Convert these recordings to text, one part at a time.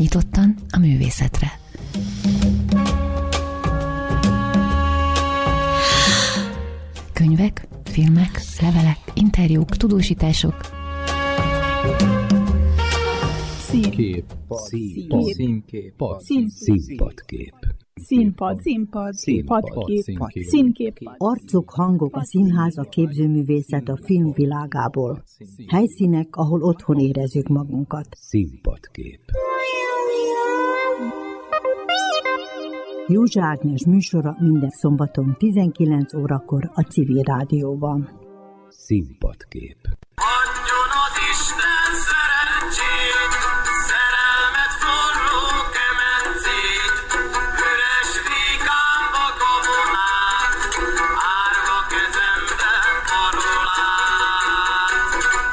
nyitottan a művészetre. Könyvek, filmek, levelek, interjúk, tudósítások. Színkép. Arcok, hangok, a színház, a képzőművészet, a film világából. Helyszínek, ahol otthon érezzük magunkat. Színpadkép. Józsa Ágnes műsora minden szombaton 19 órakor a Civil Rádióban. Színpadkép. Adjon az Isten szerencsét, szerelmet forró kemencét, üres rékámba gabonát, árva kezemben parolát.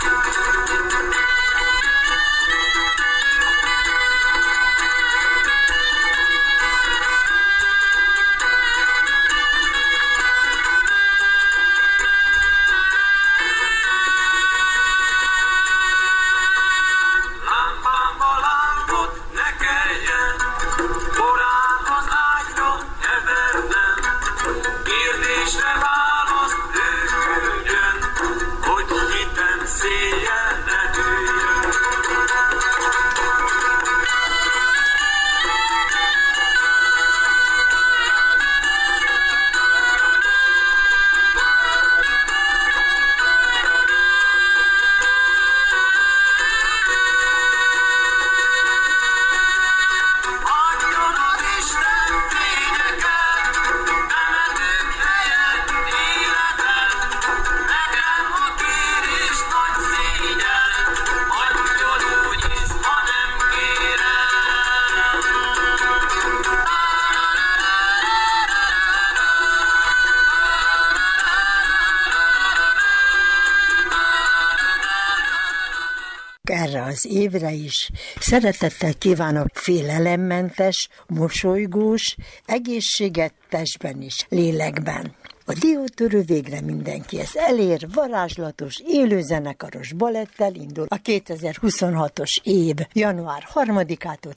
Lámpámba lámpot ne keljen, korán az ágyra hevernem, kérdésre választ ő küldjön, hogy hitem széjjel ne tűjjön. Adjon az Isten fényeket, temetők helyen életet, nekem a kérés nagy szégyen, adjon úgy is, ha nem kérem. Erre az évre is szeretettel kívánok félelemmentes, mosolygós, egészséget testben is, lélekben. A diótörő végre mindenkihez elér, varázslatos, élőzenekaros balettel indul a 2026-os év január 3-ától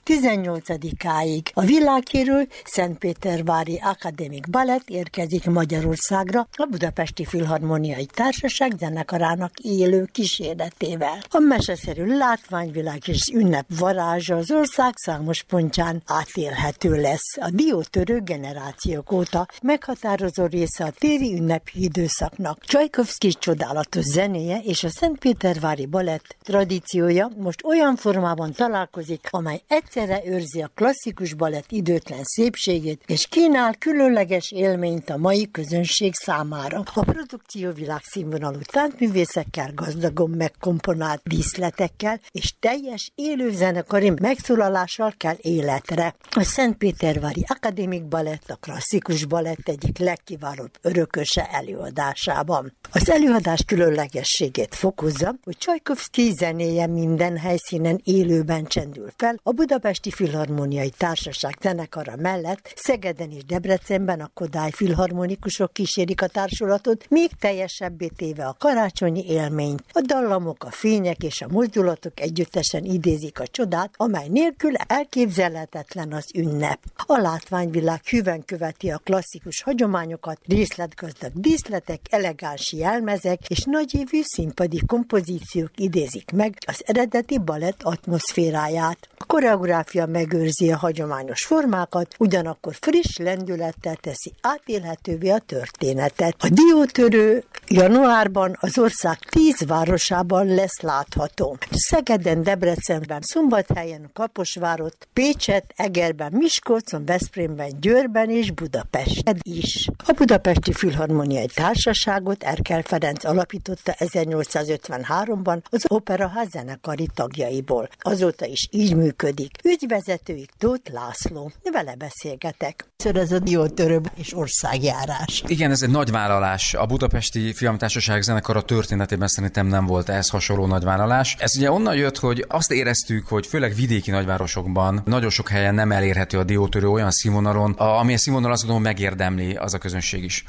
18-áig. A világhírű Szentpétervári Akademik Balett érkezik Magyarországra a Budapesti Filharmoniai Társaság zenekarának élő kíséretével. A meseszerű látványvilág és ünnep varázsa az ország számos pontján átélhető lesz. A diótörő generációk óta meghatározó része a téri ünnepi időszaknak. Csajkovszky csodálatos zenéje és a Szentpétervári balett tradíciója most olyan formában találkozik, amely egyszerre őrzi a klasszikus balett időtlen szépségét, és kínál különleges élményt a mai közönség számára. A produkció világszínvonalú táncművészekkel, gazdagon megkomponált díszletekkel és teljes élőzenekari megszólalással kell életre. A Szentpétervári Akademik Balett a klasszikus balett egyik legkiválóbb örököse előadásában. Az előadás különlegességét fokozza, hogy Csajkovszky zenéje minden helyszínen élőben csendül fel. A Budapesti Filharmoniai Társaság zenekara mellett Szegeden és Debrecenben a Kodály filharmonikusok kísérik a társulatot, még teljesebbé téve a karácsonyi élményt. A dallamok, a fények és a mozdulatok együttesen idézik a csodát, amely nélkül elképzelhetetlen az ünnep. A látványvilág hűen követi a klasszikus hagyományokat, részletgazdag díszletek, elegáns jelmezek és nagyévű színpadi kompozíciók idézik meg az eredeti balett atmoszféráját. A koreográfia megőrzi a hagyományos formákat, ugyanakkor friss lendülettel teszi átélhetővé a történetet. A diótörő januárban az ország 10 városában lesz látható. Szegeden, Debrecenben, Szombathelyen, Kaposvárot, Pécset, Egerben, Miskolcon, Veszprémben, Győrben és Budapesten is. A Budapesti Filharmoniai Társaságot Erkel Ferenc alapította 1853-ban az Operaház zenekari tagjaiból. Azóta is így működik. Ügyvezetőik Tóth László. Vele beszélgetek. Ez a diótörő és országjárás. Igen, ez egy nagy vállalás. A Budapesti Filmtársaság zenekara történetében szerintem nem volt ehhez hasonló nagy vállalás. Ez ugye onnan jött, hogy azt éreztük, hogy főleg vidéki nagyvárosokban nagyon sok helyen nem elérhető a diótörő olyan színvonalon, amilyen színvonal azt gondolom megérdemli az a közönség is.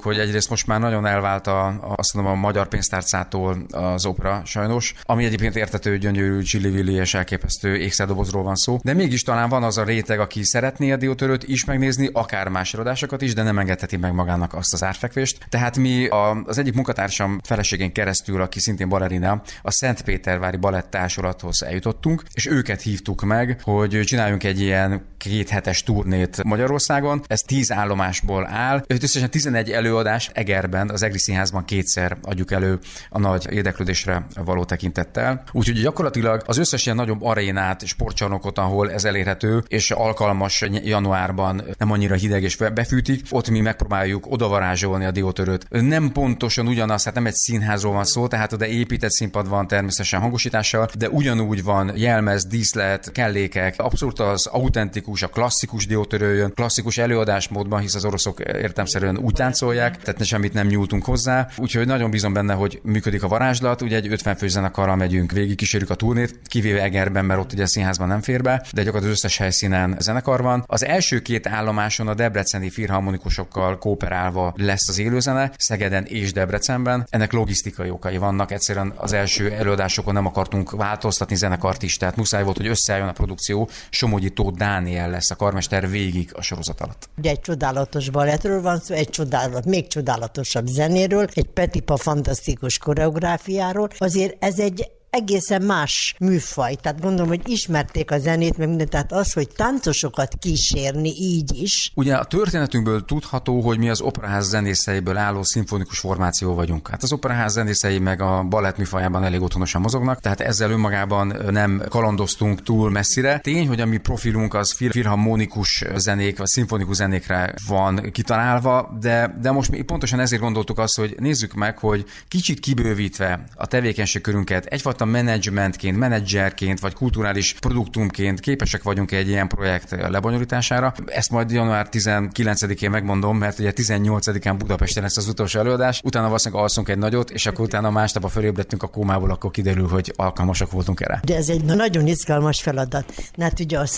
hogy egyrészt most már nagyon elvált azt mondom, a magyar pénztárcától az opera sajnos, ami egyébként értető, gyönyörű, csillivilli és elképesztő ékszerdobozról van szó, de mégis talán van az a réteg, aki szeretné a diótörőt is megnézni, akár más előadásokat is, de nem engedheti meg magának azt az árfekvést. Tehát mi az egyik munkatársam feleségén keresztül, aki szintén balerina, a Szentpétervári Balett Társulathoz eljutottunk, és őket hívtuk meg, hogy csináljunk egy ilyen 2 hetes turnét Magyarországon. Ez 10 állomásból áll. Összesen 11 előadás Egerben, az Egri Színházban 2-szer adjuk elő a nagy érdeklődésre való tekintettel. Úgyhogy gyakorlatilag az összes ilyen nagyobb arénát, sportcsarnokot, ahol ez elérhető, és alkalmas januárban, nem annyira hideg és befűtik, ott mi megpróbáljuk odavarázsolni a diótörőt. Nem pontosan ugyanaz, hát nem egy színházról van szó, tehát oda épített színpad van természetesen hangosítással, de ugyanúgy van jelmez, díszlet, kellékek, abszolút az autentikus, a klasszikus diótörő jön, klasszikus előadásmódban, hisz az oroszok értelemszerűen úgy táncolják, tehát semmit nem nyújtunk hozzá. Úgyhogy nagyon bízom benne, hogy működik a varázslat. Ugye egy 50 fős zenekarral megyünk végig, kísérjük a turnét, kivéve Egerben, mert ott ugye a színházban nem fér be, de gyakorlatilag az összes helyszínen zenekar van. Az első 2 állomáson a debreceni filharmonikusokkal kooperálva lesz az élőzene, Szegeden és Debrecenben. Ennek logisztikai okai vannak, egyszerűen az első előadásokon nem akartunk változtatni zenekart is, tehát muszáj volt, hogy összeálljon a produkció. Somogyi Tóth Dániel lesz a karmester végig a sorozat alatt. Ugye egy csodálatos balettről van szó, még csodálatosabb zenéről, egy Petipa fantasztikus koreográfiáról. Azért ez egy egészen más műfaj. Tehát gondolom, hogy ismerték a zenét, meg mindent, tehát az, hogy táncosokat kísérni így is. Ugye a történetünkből tudható, hogy mi az operaház zenészeiből álló szimfonikus formáció vagyunk. Hát az operaház zenészei meg a balett műfajában elég otthonosan mozognak, tehát ezzel önmagában nem kalandoztunk túl messzire. Tény, hogy a mi profilunk az filharmonikus zenék, vagy szimfonikus zenékre van kitalálva, de most mi pontosan ezért gondoltuk azt, hogy nézzük meg, hogy kicsit kibővítve a tevékenységkörünket, egyfajta menedzsmentként, menedzserként, vagy kulturális produktumként képesek vagyunk egy ilyen projekt lebonyolítására. Ezt majd január 19-én megmondom, mert ugye 18-án Budapesten lesz az utolsó előadás, utána valószínűleg alszunk egy nagyot, és akkor utána másnap fölébredtünk a kómából, akkor kiderül, hogy alkalmasak voltunk erre. De ez egy nagyon izgalmas feladat. Hát ugye a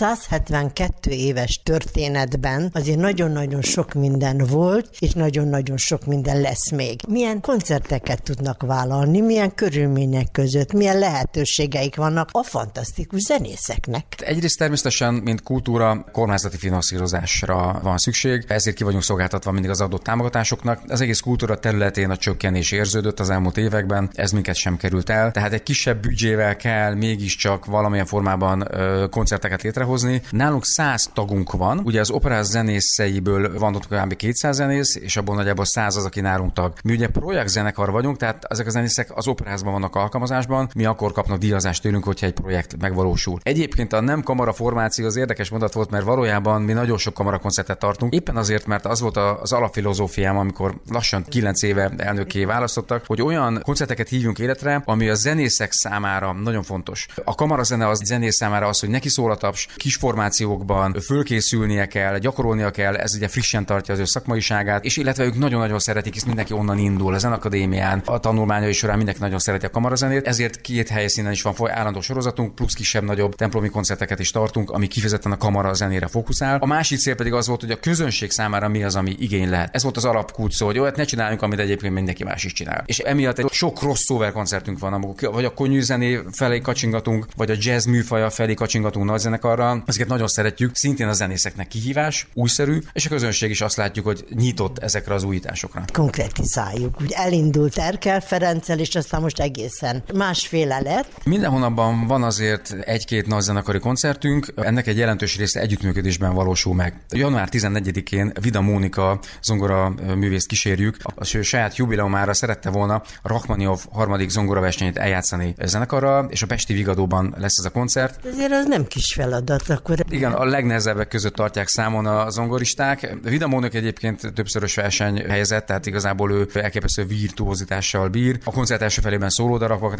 172 éves történetben azért nagyon-nagyon sok minden volt, és nagyon-nagyon sok minden lesz még. Milyen koncerteket tudnak vállalni, milyen körülmények között, milyen lehetőségeik vannak a fantasztikus zenészeknek. Egyrészt természetesen, mint kultúra, kormányzati finanszírozásra van szükség, ezért ki vagyunk szolgáltatva mindig az adott támogatásoknak. Az egész kultúra területén a csökkenés érződött az elmúlt években, ez minket sem került el. Tehát egy kisebb büdzsével kell mégiscsak valamilyen formában koncerteket létrehozni. Nálunk 100 tagunk van, ugye az operáz zenészeiből van ott kb. 200 zenész, és abból nagyjából 100 az, aki nálunk tag. Mi ugye projektzenekar vagyunk, tehát ezek a zenészek az operázban vannak alkalmazásban, mi akkor kapnak díjazást tőlünk, hogyha egy projekt megvalósul. Egyébként a nem kamara formáció az érdekes mondat volt, mert valójában mi nagyon sok kamarakoncertet tartunk. Éppen azért, mert az volt az alapfilozófiám, amikor lassan 9 éve elnökké választottak, hogy olyan koncerteket hívjunk életre, ami a zenészek számára nagyon fontos. A kamarazene az zenész számára az, hogy neki szól a taps, kis formációkban fölkészülnie kell, gyakorolnia kell, ez ugye frissen tartja az ő szakmaiságát, és illetve ők nagyon-nagyon szeretik, hisz mindenki onnan indul, a Zenakadémián, a tanulmányai során mindenki nagyon szereti a kamarazenét, ezért 2 helyszínen is van állandó sorozatunk, plusz kisebb-nagyobb templomi koncerteket is tartunk, ami kifejezetten a kamara zenére fókuszál. A másik cél pedig az volt, hogy a közönség számára mi az, ami igény lehet. Ez volt az alapkulcs szó, hogy olyat ne csináljunk, amit egyébként mindenki más is csinál. És emiatt egy sok crossover koncertünk van, amikor vagy a könnyű zené felé kacsingatunk, vagy a jazz műfaja felé kacsingatunk nagy zenekarral. Ezeket nagyon szeretjük, szintén a zenészeknek kihívás, újszerű, és a közönség is azt látjuk, hogy nyitott ezekre az újításokra. Konkretizáljuk. Úgy elindult Erkel Ferenccel, és aztán most egészen másféle lett. Minden hónapban van azért 1-2 nagy zenekari koncertünk, ennek egy jelentős része együttműködésben valósul meg. Január 14-én Vida Mónika zongora művészt kísérjük, a saját jubileumára szerette volna a Rachmaninoff 3. zongoraversenyét eljátszani zenekarral, és a pesti Vigadóban lesz ez a koncert. Ezért az nem kis feladat akkor. Igen, a legnehezebbek között tartják számon a zongoristák. Vida Mónika egyébként többszörös versenyhelyezett, tehát igazából ő elképesztő virtuózitással bír. A koncert első felében szólódarabokat játszik, főleg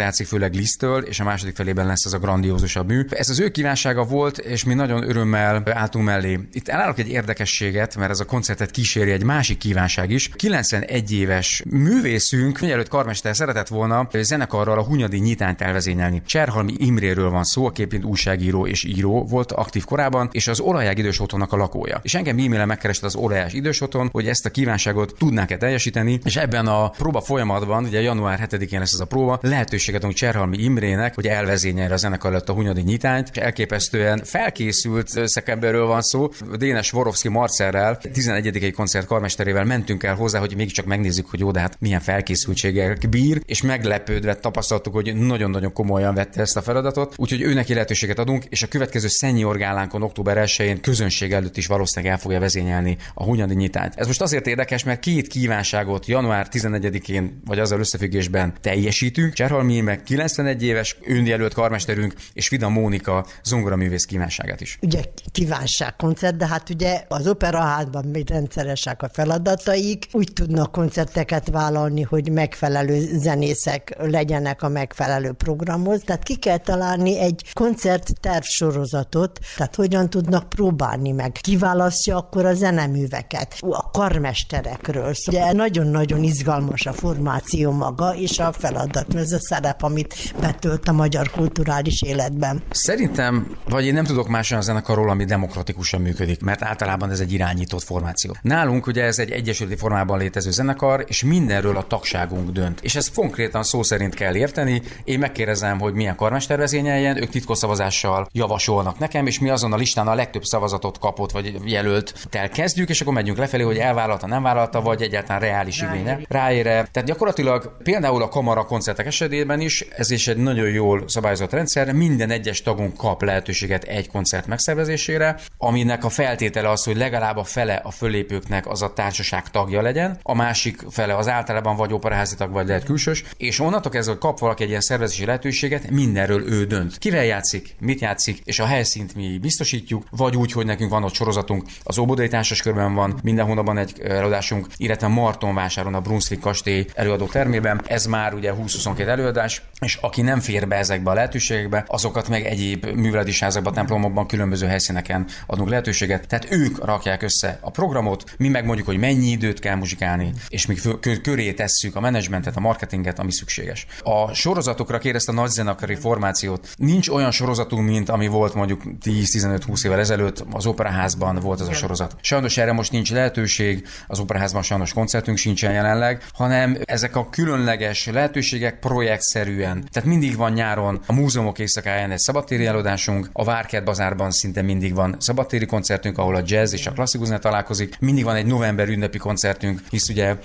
főleg Liszttől, és a második felében lesz ez a grandiózusabb mű. Ez az ő kívánsága volt, és mi nagyon örömmel álltunk mellé. Itt elállok egy érdekességet, mert ez a koncertet kíséri egy másik kívánság is. 91 éves művészünk, mielőtt karmester szeretett volna zenekarral a Hunyadi nyitányt elvezényelni. Cserhalmi Imréről van szó, aki egyébként újságíró és író volt aktív korában, és az Olajág idős otthonnak a lakója. És engem e-mailen megkereste az Olajág idős otthon, hogy ezt a kívánságot tudnák-e teljesíteni, és ebben a próba folyamatban, ugye január 7-én lesz ez a próba, lehetőséget adunk Cserhalmi Imrének, hogy elvezényelje a zenekar előtt a Hunyadi nyitányt, és elképesztően felkészült szakemberről van szó. Dénes Vorovszki Marcelrel, 11. koncert karmesterével mentünk el hozzá, hogy mégiscsak megnézzük, hogy jó, de hát milyen felkészültséggel bír, és meglepődve tapasztaltuk, hogy nagyon-nagyon komolyan vette ezt a feladatot. Úgyhogy őnek lehetőséget adunk, és a következő Senior gálánkon október 1-én közönség előtt is valószínűleg el fogja vezényelni a Hunyadi nyitányt. Ez most azért érdekes, mert két kívánságot január 14-én vagy azzal összefüggésben teljesítünk. Cserhalmi meg 91 éves önjelölt karmesterünk, és Vida Mónika zongoraművész kívánságát is. Ugye kívánságkoncert, de hát ugye az operaházban még rendszeresek a feladataik, úgy tudnak koncerteket vállalni, hogy megfelelő zenészek legyenek a megfelelő programhoz, tehát ki kell találni egy koncertterv sorozatot, tehát hogyan tudnak próbálni meg. Kiválasztja akkor a zeneműveket, a karmesterekről. Szóval nagyon-nagyon izgalmas a formáció maga, és a feladat, ez a szerep, amit betölt a magyar kulturális életben. Szerintem, vagy én nem tudok más olyan zenekarról, ami demokratikusan működik, mert általában ez egy irányított formáció. Nálunk ugye ez egy egyesületi formában létező zenekar, és mindenről a tagságunk dönt. És ezt konkrétan szó szerint kell érteni. Én megkérdezem, hogy milyen karmester vezényeljen, ők titkos szavazással javasolnak nekem, és mi azon a listán a legtöbb szavazatot kapott vagy jelölttel kezdjük, és akkor megyünk lefelé, hogy elvállalta, nem vállalta, vagy egyáltalán reális igénye ráére. Tehát gyakorlatilag például a kamara koncertek esetében is ez is egy nagyon jól szabályozott rendszer, minden egyes tagunk kap lehetőséget egy koncert megszervezésére, aminek a feltétele az, hogy legalább a fele a fölépőknek az a társaság tagja legyen, a másik fele az általában vagy operaházi tag, vagy lehet külsős, és onnantól kezdve, hogy kap valaki egy ilyen szervezési lehetőséget, mindenről ő dönt. Kivel játszik, mit játszik, és a helyszínt mi biztosítjuk, vagy úgy, hogy nekünk van ott sorozatunk, az Óbudai Társaskörben van minden hónapban egy előadásunk, illetve Martonvásáron a Brunswick kastély előadó termében. Ez már ugye 20-22 előadás, és aki nem fér be ezekbe a lehetőségekbe, azokat meg egyéb műveleti házakban, templomokban, különböző helyszíneken adunk lehetőséget. Tehát ők rakják össze a programot, mi meg mondjuk, hogy mennyi időt kell muzsikálni, és mi köré tesszük a menedzsmentet, a marketinget, ami szükséges. A sorozatokra kérdezte a nagyzenekari formációt. Nincs olyan sorozatunk, mint ami volt mondjuk 10-15-20 évvel ezelőtt, az operaházban volt ez a sorozat. Sajnos erre most nincs lehetőség, az operaházban sajnos koncertünk sincsen jelenleg, hanem ezek a különleges lehetőségek projektszerűen. Tehát mindig van nyáron a múzeumok éjszakáján egy szabadtéri előadásunk, a Várkert bazárban szinte mindig van szabadtéri koncertünk, ahol a jazz és a klasszikus zene találkozik. Mindig van egy november ünnepi koncertünk, hisz ugye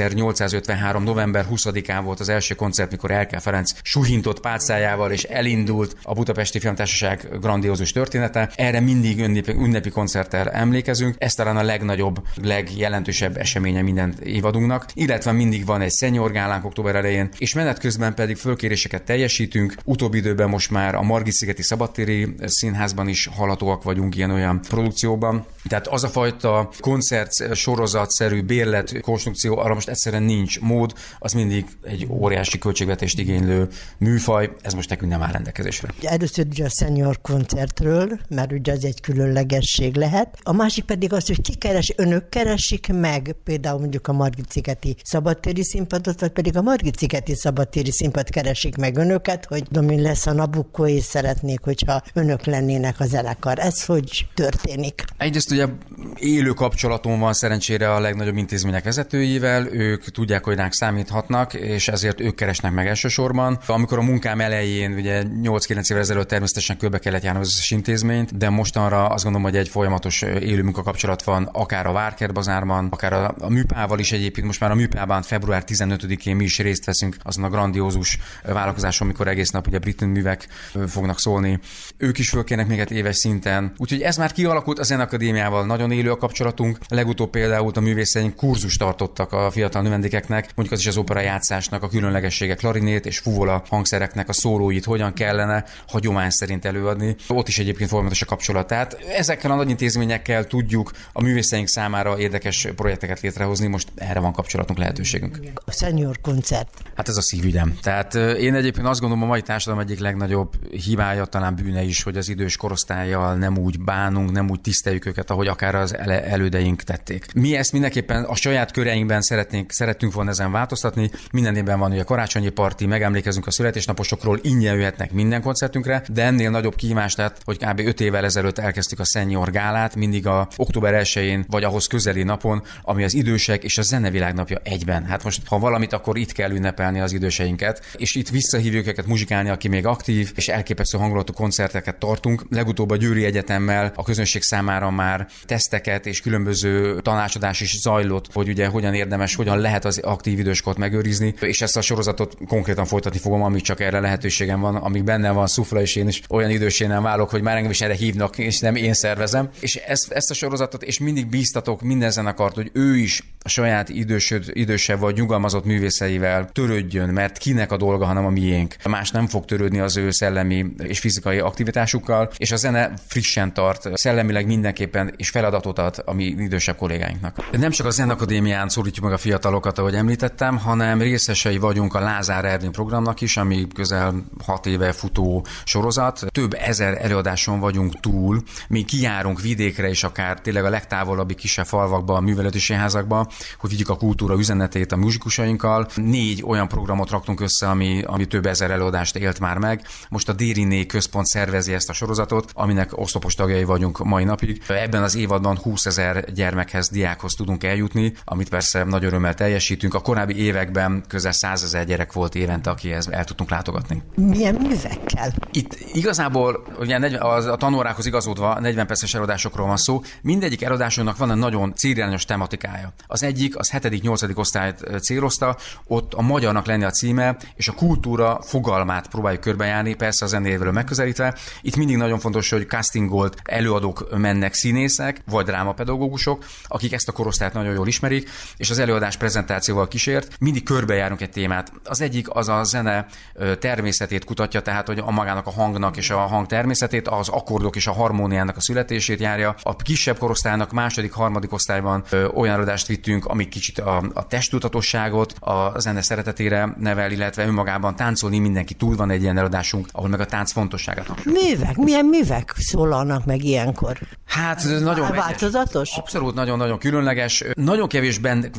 1853. november 20-án volt az első koncert, mikor Erkel Ferenc suhintott pálcájával, és elindult a Budapesti Filmtársaság grandiózus története. Erre mindig ünnepi koncerttel emlékezünk. Ez talán a legnagyobb, legjelentősebb eseménye minden évadunknak. Illetve mindig van egy senior gálánk október elején, és menet közben pedig fölkéréseket teljesítünk. Utóbbi időben most már a Margit-szigeti Szabadtéri Színházban is hallhatóak vagyunk ilyen-olyan produkcióban. Tehát az a fajta koncert sorozatszerű bérlet konstrukció, arra most egyszerűen nincs mód, az mindig egy óriási költségvetést igénylő műfaj, ez most nekünk nem áll rendelkezésre. Először ugye a senior koncertről, mert ugye az egy különlegesség lehet. A másik pedig az, hogy önök keresik meg például mondjuk a Margit-szigeti Szabadtéri Színpadot, vagy pedig a Margit-szigeti Szabadtéri Színpad keresik meg önöket, hogy lesz a Nabucco, és szeretnék, hogyha önök lennének a zenekar. Ez hogy történik? Egyrészt ugye élő kapcsolaton van szerencsére a legnagyobb intézmények vezetőivel, ők tudják, hogy ránk számíthatnak, és ezért ők keresnek meg elsősorban. Amikor a munkám elején, ugye 8-9 évvel ezelőtt természetesen körbe kellett járni az összes intézményt, de mostanra azt gondolom, hogy egy folyamatos élő munkakapcsolat van, akár a Várkert bazárban, akár a Műpával is egyébként. Most már a Műpában február 15-én mi is részt veszünk azon a grandiózus vállalkozáson, amikor egész nap ugye brit művek fognak szólni. Ők is fölkérnek minket éves szinten. Úgyhogy ez már kialakult, a Zeneakadémiával nagyon élő élő a kapcsolatunk. Legutóbb például a művészeink kurzust tartottak a fiatal növendékeknek, mondjuk az is az opera játszásnak a különlegessége, klarinét és fuvola hangszereknek a szólóit hogyan kellene hagyomány szerint előadni. Ott is egyébként folyamatos a kapcsolat. Tehát ezekkel a nagy intézményekkel tudjuk a művészeink számára érdekes projekteket létrehozni, most erre van kapcsolatunk, lehetőségünk. A senior koncert. Hát ez a szívügyem. Tehát én egyébként azt gondolom, a mai társadalom egyik legnagyobb hibája, talán bűne is, hogy az idős korosztállyal nem úgy bánunk, nem úgy tiszteljük őket, ahogy akár az elődeink tették. Mi ezt mindenképpen a saját köreinkben szerettünk volna ezen változtatni. Minden évben van ugye karácsonyi parti, megemlékezünk a születésnaposokról, ingyen jöhetnek minden koncertünkre, de ennél nagyobb kihívás lett, hogy kb. 5 évvel ezelőtt elkezdtük a Senior Gálát, mindig a október 1-én vagy ahhoz közeli napon, ami az idősek és a zenevilágnapja egyben. Hát most, ha valamit, akkor itt kell ünnepelni az időseinket, és itt visszahívjuk őket muzsikálni, aki még aktív, és elképesztő hangulatú koncerteket tartunk. Legutóbb a Győri Egyetemmel a közönség számára már teszteket és különböző tanácsadás is zajlott, hogy ugye hogyan érdemes, hogyan lehet az aktív időskort megőrizni, és ezt a sorozatot konkrétan folytatni fogom, amíg csak erre lehetőségem van, amíg benne van Szufla, és én is olyan idősé nem válok, hogy már engem is erre hívnak, és nem én szervezem. És ezt a sorozatot, és mindig bíztatok minden zenekart, hogy ő is a saját idősebb vagy nyugalmazott művészeivel törődjön, mert kinek a dolga, hanem a miénk. Más nem fog törődni az ő szellemi és fizikai aktivitásukkal, és a zene frissen tart, szellemileg mindenképpen, és feladatot ad a mi idősebb kollégáinknak. Nem csak a Zenakadémián szólítjuk meg a fiatalokat, ahogy említettem, hanem részesei vagyunk a Lázár Ervin programnak is, ami közel 6 éve futó sorozat. Több ezer előadáson vagyunk túl. Mi kijárunk vidékre, és akár tényleg a legtávolabbi kisebb falvakba, a művelődési színházakba, hogy vigyük a kultúra üzenetét a muzsikusainkkal. 4 olyan programot raktunk össze, ami több ezer előadást élt már meg. Most a Dériné Központ szervezi ezt a sorozatot, aminek oszlopos tagjai vagyunk mai napig. Ebben az évadban 20 000 gyermekhez, diákhoz tudunk eljutni, amit persze nagy örömmel teljesítünk. A korábbi években közel 100 000 gyerek volt évente, akihez el tudtunk látogatni. Milyen művekkel? Itt igazából ugye a tanórákhoz igazodva 40 perces előadásokról van szó. Mindegyik előadásunknak van egy nagyon célirányos tematikája. Az egyik, az 7.-8. osztályt célozta, ott a magyarnak lenni a címe, és a kultúra fogalmát próbáljuk körbejárni, persze a zenéről megközelítve. Itt mindig nagyon fontos, hogy castingolt előadók mennek, színészek, vagy drámapedagógusok, akik ezt a korosztályt nagyon jól ismerik, és az előadás prezentációval kísért. Mindig körbejárunk egy témát. Az egyik az a zene természetét kutatja, tehát hogy a magának a hangnak és a hang természetét, az akkordok és a harmóniának a születését járja. A kisebb korosztálynak második, harmadik osztályban olyan előadást vittünk, ami kicsit a testtudatosságot, a zene szeretetére nevel, illetve önmagában táncolni mindenki túl van egy ilyen előadásunk, ahol meg a tánc fontosságát. Művek? Milyen művek szólalnak meg ilyenkor? Hát nagyon változatos? Abszolút nagyon-nagyon különleges. Nagyon kevésben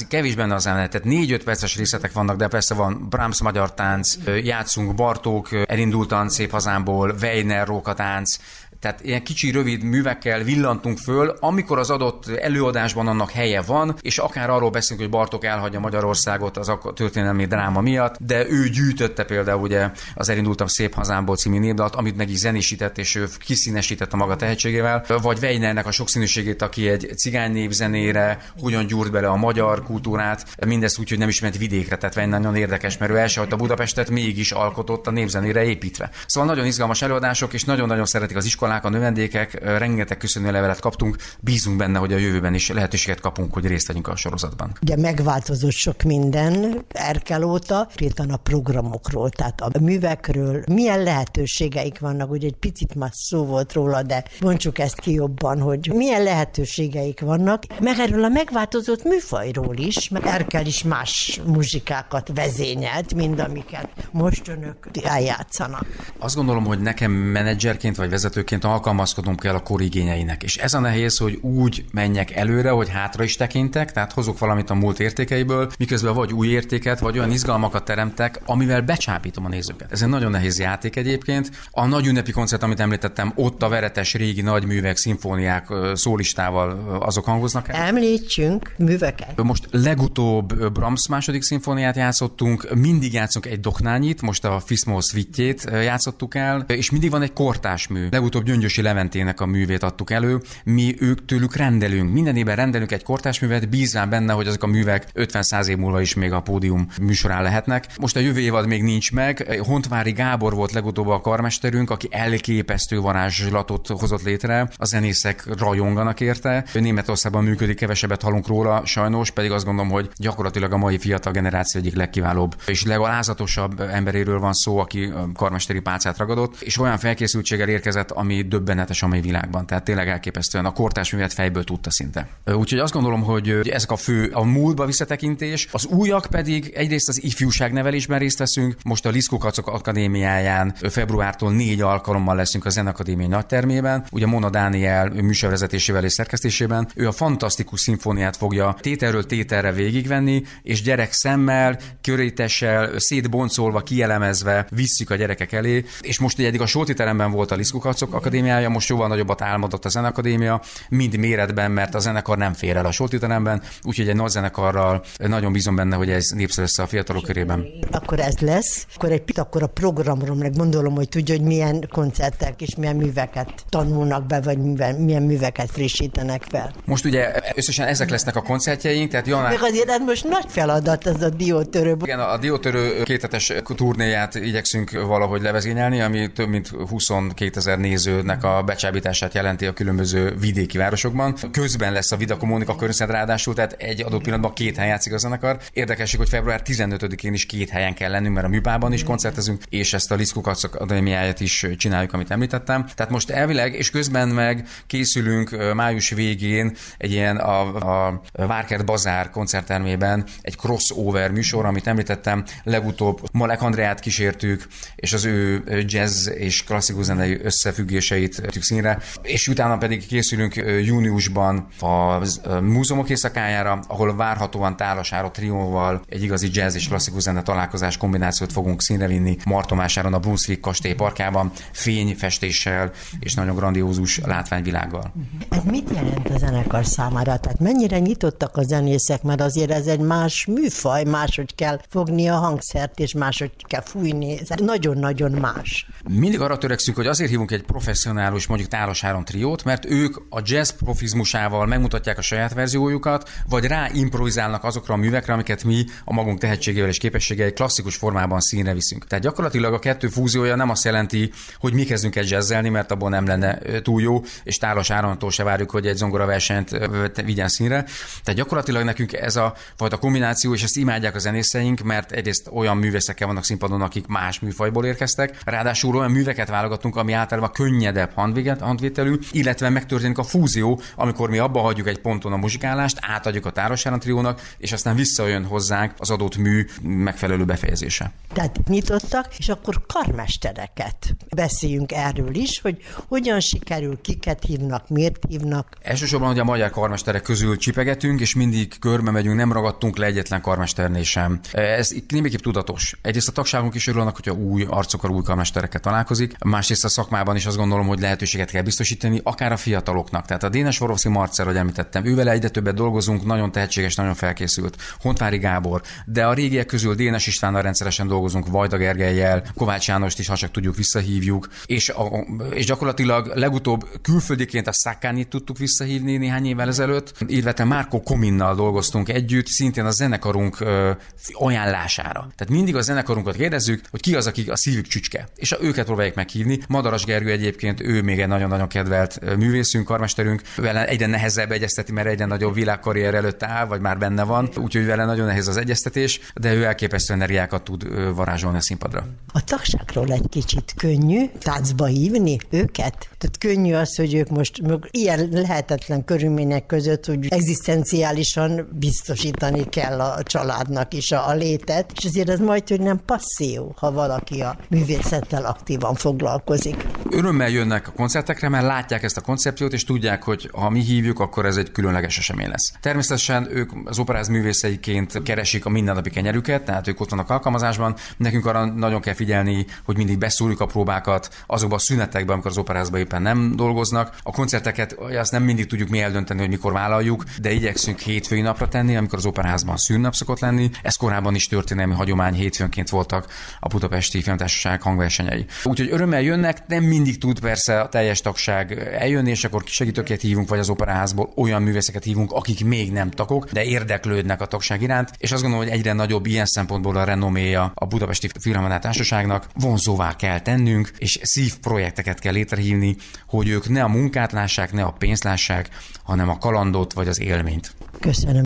a zene, tehát 4-5 perces részletek vannak, de persze van Brahms magyar tánc, játszunk Bartók elindultan Szép hazámból, Weiner rókatánc, tehát ilyen kicsi, rövid művekkel villantunk föl, amikor az adott előadásban annak helye van, és akár arról beszélünk, hogy Bartók elhagyja Magyarországot az történelmi dráma miatt, de ő gyűjtötte például ugye az Elindultam Szép hazámból című népdalt, amit meg is zenésített, és ő kiszínesített a maga tehetségével, vagy Weinernek a sokszínűségét, aki egy cigány népzenére hogyan gyúrt bele a magyar kultúrát, mindezt úgy, hogy nem is ment vidékre, tehát Weiner nagyon érdekes, mert ő elsehagyta Budapestet, mégis alkotott a népzenére építve. Szóval nagyon izgalmas előadások, és nagyon-nagyon szeretik az iskolák, a növendékek, rengeteg köszönőlevelet kaptunk, bízunk benne, hogy a jövőben is lehetőséget kapunk, hogy részt vegyünk a sorozatban. Ugye megváltozott sok minden Erkel óta, réten a programokról, tehát a művekről, milyen lehetőségeik vannak, ugye egy picit már szó volt róla, de bontsuk ezt ki jobban, hogy milyen lehetőségeik vannak, meg erről a megváltozott műfajról is, mert Erkel is más muzsikákat vezényelt, mint amiket most önök eljátszanak. Azt gondolom, hogy nekem menedzserként vagy vezetőként alkalmazkodnom kell a kor igényeinek. És ez a nehéz, hogy úgy menjek előre, hogy hátra is tekintek, tehát hozok valamit a múlt értékeiből, miközben vagy új értéket, vagy olyan izgalmakat teremtek, amivel becsábítom a nézőket. Ez egy nagyon nehéz játék egyébként. A nagy ünnepi koncert, amit említettem, ott a veretes régi nagyművek, szimfóniák szólistával azok hangoznak el. Említsünk műveket. Most legutóbb Brahms második szimfóniát játszottunk, mindig játszunk egy Doknányit, most a Fismos Vittjét játszottuk el, és mindig van egy kortárs mű. Legutóbb Gyöngyösi Leventének a művét adtuk elő. Mi tőlük rendelünk, minden évben rendelünk egy kortársművet, bízván benne, hogy azok a művek 50-100 év múlva is még a pódium műsorán lehetnek. Most a jövő évad még nincs meg. Hontvári Gábor volt legutóbb a karmesterünk, aki elképesztő varázslatot hozott létre. A zenészek rajonganak érte. Németországban működik, kevesebbet hallunk róla, sajnos, pedig azt gondolom, hogy gyakorlatilag a mai fiatal generáció egyik legkiválóbb és legalázatosabb emberéről van szó, aki karmesteri pálcát ragadott, és olyan felkészültséggel érkezett, ami döbbenetes a mai világban. Tehát tényleg elképesztően a kortársművet fejből tudta szinte. Úgyhogy azt gondolom, hogy ezek a múltba visszatekintés, az újak pedig egyrészt az ifjúságnevelésben részt veszünk. Most a Liszkó-Kacok Akadémiáján februártól 4 alkalommal leszünk a Zeneakadémia nagytermében. Ugye Mona Dániel műsorvezetésével és szerkesztésében. Ő a fantasztikus szimfóniát fogja tételről tételre végigvenni, és gyerek szemmel, körétessel, szétboncolva, kielemezve visszük a gyerekek elé. És most eddig a Solti teremben volt a Liszkó-Kacok Akadémiája, most jóval nagyobbat álmodott a Zeneakadémia, mind méretben, mert a zenekar nem fér el a Solti teremben, úgyhogy egy nagy zenekarral nagyon bízom benne, hogy ez népszerű lesz a fiatalok körében. Akkor ez lesz, akkor a programról meg gondolom, hogy tudja, hogy milyen koncertek és milyen műveket tanulnak be, vagy milyen műveket frissítenek fel. Most ugye összesen ezek lesznek a koncertjeink, tehát január... Meg azért ez most nagy feladat, ez a Diótörő. Igen, a Diótörő kéthetes turnéját igyekszünk valahogy levezényelni, ami több mint 22 000 nézőnek a becsábítását jelenti a különböző vidéki városokban. Közben lesz a Vida Kommunika koncert ráadásul, tehát egy adott pillanatban 2 helyen játszik a zenekar. Érdekesség, hogy február 15-én is 2 helyen kell lennünk, mert a Műpában is koncertezünk, és ezt a Liszkó-Kacok Akadémiáját is csináljuk, amit említettem. Tehát most elvileg, és közben meg készülünk május végén egy ilyen a Várkert Bazár koncerttermében egy crossover műsor, amit említettem. Legutóbb Malek Andreát kísértük, és az ő jazz és klasszikus zenei összefüggéseit tűk színre, és utána pedig készülünk júniusban a múzeumok éjszakájára, ahol várhatóan Tálas Áron trióval egy igazi jazz és klasszikus zene találkozás kombinációt fogunk színre vinni Martomásáron a Brunswick kastély parkjában, fényfestéssel és nagyon grandiózus látványvilággal. Ez mit jelent a zenekar számára? Tehát mennyire nyitottak a zenészek, mert azért ez egy más műfaj, máshogy kell fogni a hangszert, és máshogy kell fújni. Ez nagyon-nagyon más. Mindig arra törekszünk, hogy azért hívunk egy professzionális, mondjuk Tálas Áron triót, mert ők a jazz profizmusával megmutatják a saját verziójukat, vagy ráimprovizálnak azokra a művekre, amiket mi a magunk tehetségével és képességei klasszikus formában színre viszünk. Tehát gyakorlatilag a kettő fúziója nem azt jelenti, hogy mi kezdünk el jazzelni, mert abból nem lenne túl jó, és Tálas Árontól se várjuk, hogy egy zongoraversenyt vigyen színre. Tehát gyakorlatilag nekünk ez a fajta kombináció, és ezt imádják a zenészeink, mert egyrészt olyan művészekkel vannak színpadon, akik más műfajból érkeztek, ráadásul olyan műveket válogatunk, ami általában könnyedebb handvételű, illetve megtörténik a fúzió, amikor mi abba hagyjuk egy ponton a muzsikálást, átadjuk a Tálas Áron triónak, és aztán visszajön hozzánk az adott mű megfelelő befejezése. Tehát nyitottak, és akkor karmestereket. Beszéljünk erről is, hogy hogyan sikerül, kiket hívnak, miért hívnak. Elsősorban ugye a magyar karmesterek közül csipegetünk, és mindig körbe megyünk, nem ragadtunk le egyetlen karmesternél sem. Ez némiképp tudatos. Egyrészt a tagságunk is örülnek, hogyha új arcokkal, új karmestereket találkozik. Másrészt a szakmában is azt gondolom, hogy lehetőséget kell biztosítani, akár a fiataloknak. Tehát a Dénes Oroszi Marcell, hogy említettem, ővel egyre többet dolgozunk, nagyon tehetséges, nagyon felkészült. Hontvári Gábor, de a régiek közül Dénes Istvánnal rendszeresen dolgozunk, Vajda Gergellyel, Kovács Jánost is, ha csak tudjuk, visszahívjuk, és gyakorlatilag legutóbb külföldiként a Szakkánit tudtuk visszahívni néhány évvel ezelőtt, illetve Márko Kominnal dolgoztunk együtt, szintén a zenekarunk ajánlására. Tehát mindig a zenekarunkat kérdezzük, hogy ki az, aki a szívük csücske, és őket próbáljuk meghívni. Madaras Gergő egyébként, ő még egy nagyon-nagyon kedvelt művészünk, karmesterünk, vele egyre nehezebb egyeztetni, mert egyre nagyobb világkarrier előtt áll, vagy már benne van, úgyhogy vele nagyon nehéz az egyeztetés, de ő elképesztő energiákat tud varázsolni a színpadra. A tagságról egy kicsit könnyű táncba hívni őket? Tehát könnyű az, hogy ők most ilyen lehetetlen körülmények között, hogy egzisztenciálisan biztosítani kell a családnak is a létet, és azért ez majd, hogy nem passzió, ha valaki a művészettel aktívan foglalkozik. Örömmel jönnek a koncertekre, mert látják ezt a koncepciót, és tudják, hogy ha mi hívjuk, akkor ez egy különleges esemény lesz. Természetesen ők az operáz művészeiként keresik a mindennapi kenyerüket, tehát ők ott vannak alkalmazásban. Nekünk arra nagyon kell figyelni, hogy mindig beszúrjuk a próbákat azokban a szünetekben, amikor az operázban éppen nem dolgoznak. A koncerteket azt nem mindig tudjuk mi eldönteni, hogy mikor vállaljuk, de igyekszünk hétfői napra tenni, amikor az operázban szünnap szokott lenni. Ez korábban is történelmi hagyomány, hétfőnként voltak a Budapesti Filmtársaság hangversenyei. Úgyhogy örömmel jönnek, nem mindig tud persze a teljes tagság eljönni, és akkor segítőket hívunk, vagy az operaházból olyan művészeket hívunk, akik még nem tagok, de érdeklődnek a tagság iránt, és azt gondolom, hogy egyre nagyobb ilyen szempontból a renoméja a Budapesti Filharmoniá Társaságnak, vonzóvá kell tennünk, és szívprojekteket kell létrehívni, hogy ők ne a munkát lássák, ne a pénzt lássák, hanem a kalandot vagy az élményt. Köszönöm.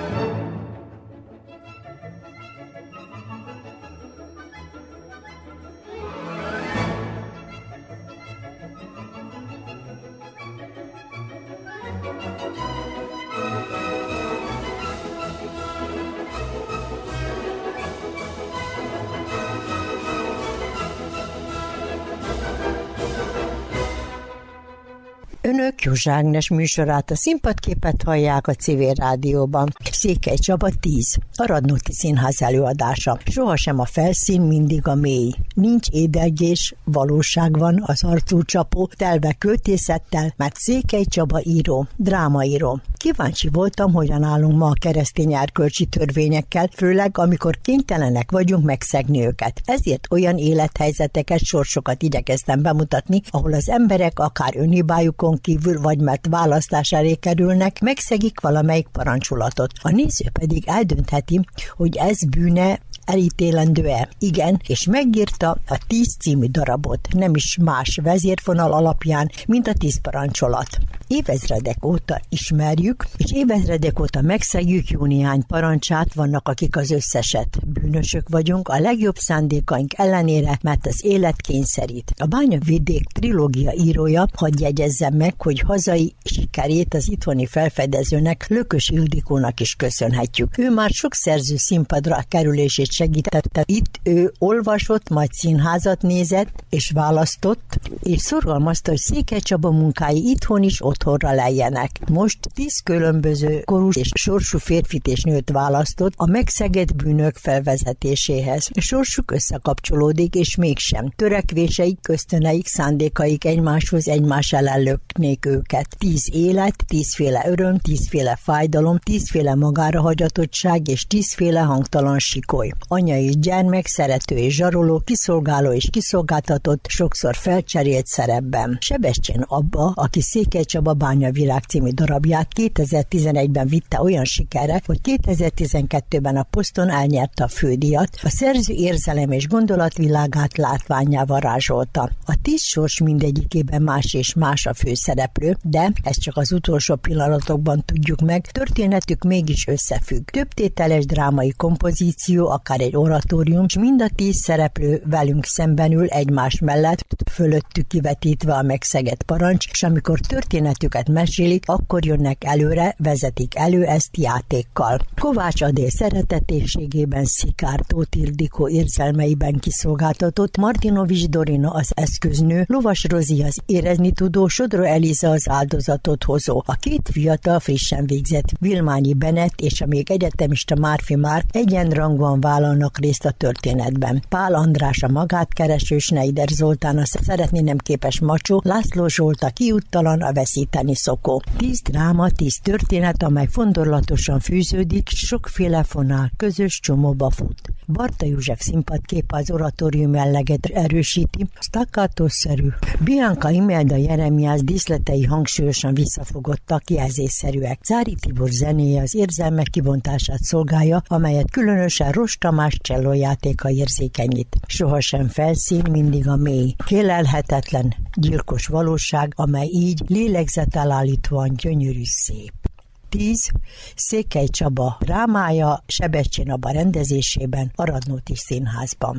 Önök Józsa Ágnes műsorát, a Színpadképet hallják a Civil Rádióban. Székely Csaba 10. A Radnóti Színház előadása. Sohasem a felszín, mindig a mély. Nincs édelgés, valóság van, az arcú csapó, telve költészettel, mert Székely Csaba író, drámaíró. Kíváncsi voltam, hogyan állunk ma a keresztény erkölcsi törvényekkel, főleg amikor kénytelenek vagyunk megszegni őket. Ezért olyan élethelyzeteket, sorsokat igyekeztem bemutatni, ahol az emberek akár önhibájukon kívül, vagy mert választás elé kerülnek, megszegik valamelyik parancsolatot. A néző pedig eldöntheti, hogy ez bűne, elítélendő-e? Igen, és megírta a 10 című darabot, nem is más vezérfonal alapján, mint a 10 parancsolat. Évezredek óta ismerjük, és évezredek óta megszegjük jó néhány parancsát, vannak, akik az összeset. Bűnösök vagyunk, a legjobb szándékaink ellenére, mert az élet kényszerít. A Bányavidék trilógia írója, hadd jegyezzem meg, hogy hazai sikerét az itthoni felfedezőnek, Lökös Ildikónak is köszönhetjük. Ő már sok szerző színpadra kerülését segítette. Itt ő olvasott, majd színházat nézett, és választott, és szorgalmazta, hogy Székely Csaba munkái itthon is otthonra lejjenek. Most 10 különböző korú és sorsú férfit és nőt választott a megszegett bűnök felvezetéséhez. Sorsuk összekapcsolódik, és mégsem. Törekvéseik, ösztöneik, szándékaik egymáshoz, egymás ellen löknék őket. 10 élet, 10 féle öröm, 10 féle fájdalom, 10 féle magára hagyatottság és 10 féle hangtalan sikoly. Anya és gyermek, szerető és zsaroló, kiszolgáló és kiszolgáltatott, sokszor felcserélt szerepben. Sebestyén Abba, aki Székely Csaba Bányavirág című darabját 2011-ben vitte olyan sikerre, hogy 2012-ben a Poszton elnyerte a fődíjat, a szerző érzelem és gondolatvilágát látvánnyá varázsolta. A 10 sors mindegyikében más és más a főszereplő, de ezt csak az utolsó pillanatokban tudjuk meg, történetük mégis összefügg. Többtételes drámai kompozíció, akár egy oratórium, és mind a 10 szereplő velünk szemben ül egymás mellett, fölöttük kivetítve a megszegett parancs, és amikor történetüket mesélik, akkor jönnek előre, vezetik elő ezt játékkal. Kovács Adél szeretetésségében, Szikár Tóth Ildikó érzelmeiben kiszolgáltatott, Martinovics Dorina az eszköznő, Lovas Rozi az érezni tudó, Sodro Eliza az áldozatot hozó. A 2 fiatal, frissen végzett Vilmányi Benett és a még egyetemista Márfi Márk egyenrangúan vállalnak részt a történetben. Pál András a magát kereső, Schneider Zoltán a szeretni nem képes macsó, László Zsolt a kiúttalan, a veszíteni szokó. 10 dráma, 10 történet, amely fondorlatosan fűződik, sokféle fonál közös csomóba fut. Barta József színpadképe az oratórium jelleget erősíti, staccato-szerű. Bianca Imelda Jeremias díszletei hangsúlyosan visszafogottak, jelzésszerűek. Zári Tibor zenéje az érzelmek kibontását szolgálja, amelyet különösen Ross Tamás csellójátéka érzékenyít. Sohasem felszín, mindig a mély. Kélelhetetlen, gyilkos valóság, amely így lélegzetelállítóan gyönyörű szép. 10. Székely Csaba drámája Sebestyén Abba rendezésében a Radnóti Színházban.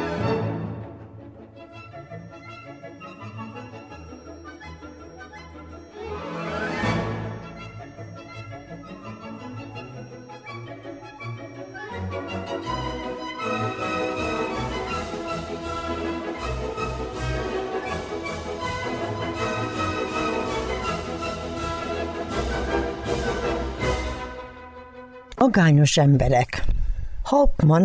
Magányos emberek. Hauptmann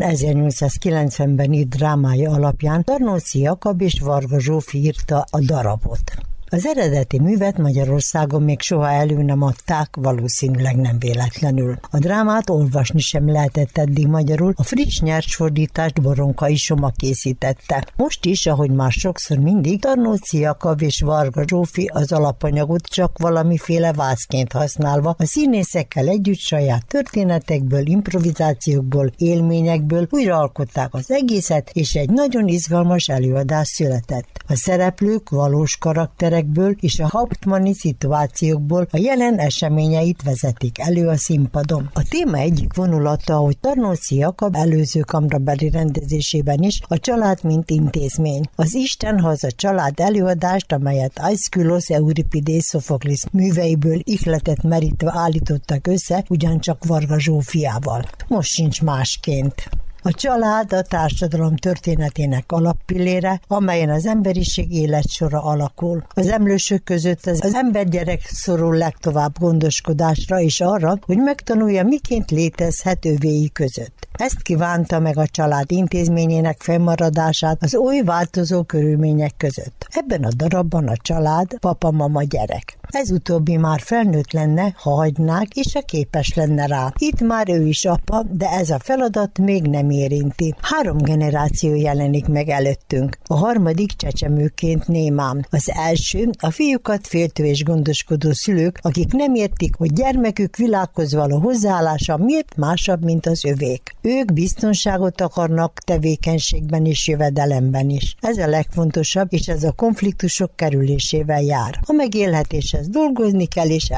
1890-ben írt drámája alapján Tarnóci Jakab és Varga Zsófi írta a darabot. Az eredeti művet Magyarországon még soha elő nem adták, valószínűleg nem véletlenül. A drámát olvasni sem lehetett eddig magyarul, a friss nyersfordítást Boronkai Soma készítette. Most is, ahogy már sokszor mindig, Tarnóci Jakab és Varga Zsófi az alapanyagot csak valamiféle vászként használva, a színészekkel együtt saját történetekből, improvizációkból, élményekből újraalkották az egészet, és egy nagyon izgalmas előadás született. A szereplők valós karakterekből és a hauptmanni szituációkból a jelen eseményeit vezetik elő a színpadon. A téma egyik vonulata, hogy Tarnóci Jakab előző kamrabeli rendezésében is, a család mint intézmény. Az Istenhaza család előadást, amelyet Aeschylos, Euripides, Sophoklész műveiből ihletet merítve állítottak össze, ugyancsak Varga Zsófiával. Most sincs másként. A család a társadalom történetének alappillére, amelyen az emberiség életsora alakul. Az emlősök között az embergyerek szorul legtovább gondoskodásra és arra, hogy megtanulja, miként létezhet övéi között. Ezt kívánta meg a család intézményének fennmaradását az oly változó körülmények között. Ebben a darabban a család papa, mama, gyerek. Ez utóbbi már felnőtt lenne, ha hagynák, és képes lenne rá. Itt már ő is apa, de ez a feladat még nem érinti. 3 generáció jelenik meg előttünk. A harmadik csecsemőként némám. Az első a fiúkat féltő és gondoskodó szülők, akik nem értik, hogy gyermekük világhoz való hozzáállása miért másabb, mint az övék. Ők biztonságot akarnak tevékenységben és jövedelemben is. Ez a legfontosabb, és ez a konfliktusok kerülésével jár. A megélhetéshez dolgozni kell, és